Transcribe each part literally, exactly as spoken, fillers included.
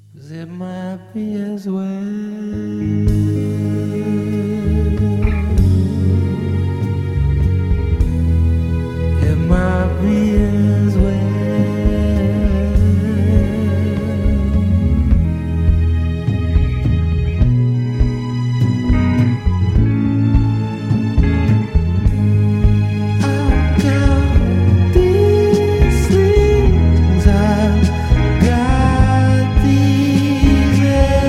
'Cause it might be as well. It might be as well. I've got these things, I've got these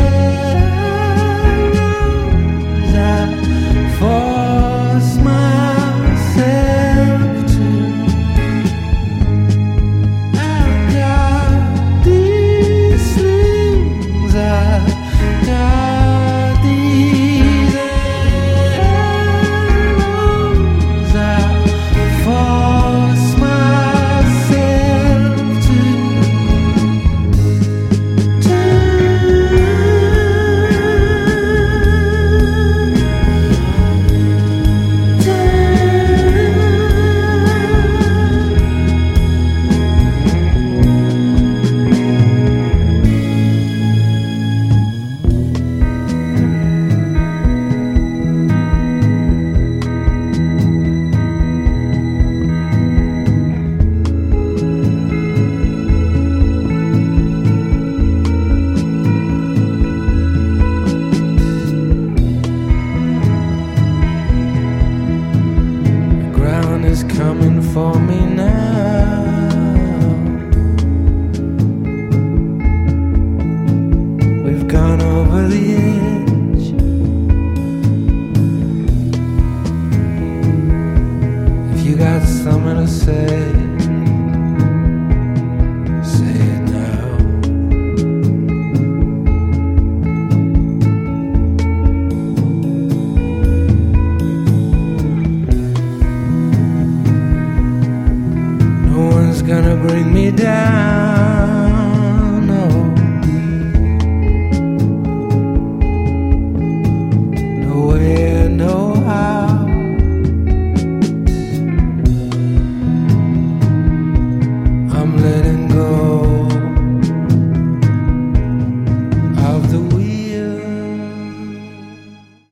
arrows, I force myself to. I've got these things, I've got these arrows, I force myself to the ground is coming for me now. We've gone over the edge. If you got something to say, say it now. No one's gonna bring me down.